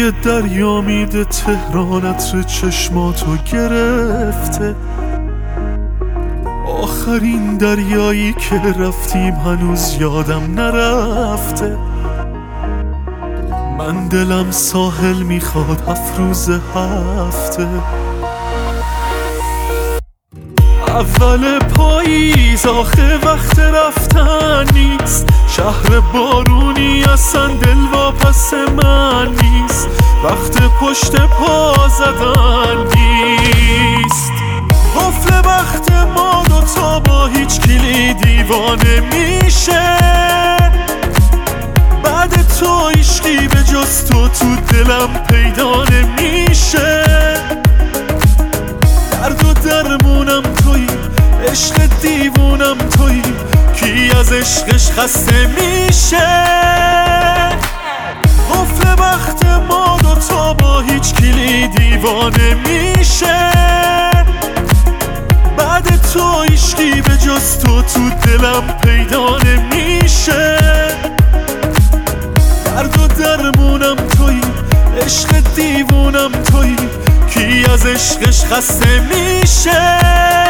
توی دریا میده تهران عطر چشماتو گرفته. آخرین دریایی که رفتیم هنوز یادم نرفته. من دلم ساحل میخواد 7 روز هفته. اول پاییز آخه وقت رفتن نیست. شهر بارونی اصلا دلواپس من نیست. وقت پشت پا زدن نیست. قفل بخت ما دوتا با هیچ کلی دیوانه میشه. بعد تو عشقی به جز تو دلم پیدا نمیشه. درد و درمونم تویی، عشق دیوونم تویی، کی از عشقش خسته میشه. قفل بخت ما دوتا با هیچ کلی دیوانه میشه. بعد تو عشقی به جز تو دلم پیدا نمیشه. درد و درمونم تویی، عشق دیوونم تویی، کی از عشقش خسته میشه.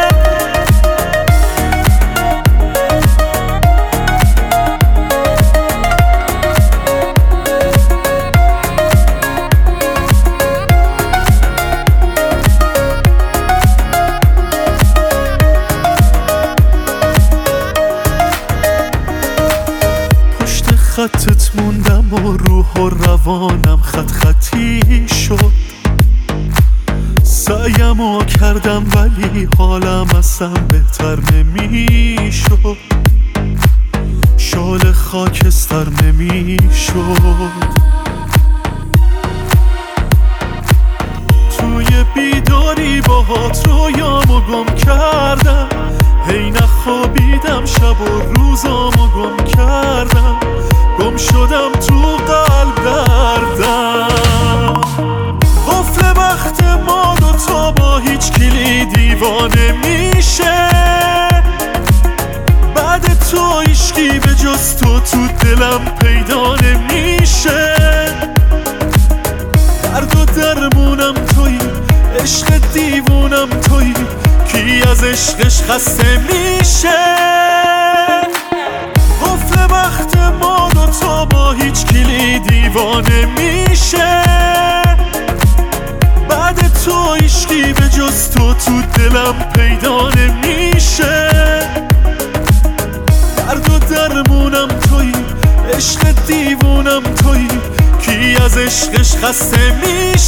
پشت خطت موندم و روح و روانم خط خطی شد. سعیمو کردم ولی حالم اصلا بهتر نمیشد. شال خاکستر نمیشد. توی بیداری باهات رویامو گم کردم. هی نخوابیدم شب و روزامو گم کردم. گم شدم تو قلب دردم. قفل بخت ما دوتا با هیچ کلی دیوانه میشه. بعد تو عشقی به جز تو دلم پیدا نمیشه. درد و درمونم تویی، عشق دیوونم تویی، کی از عشقش خسته میشه. قفل بخت ما دوتا با هیچ کلی دیوانه میشه. بعد تو عشقی به جز تو دلم پیدا نمیشه. درد و درمونم تویی، عشق دیوونم تویی، کی از عشقش خسته میشه.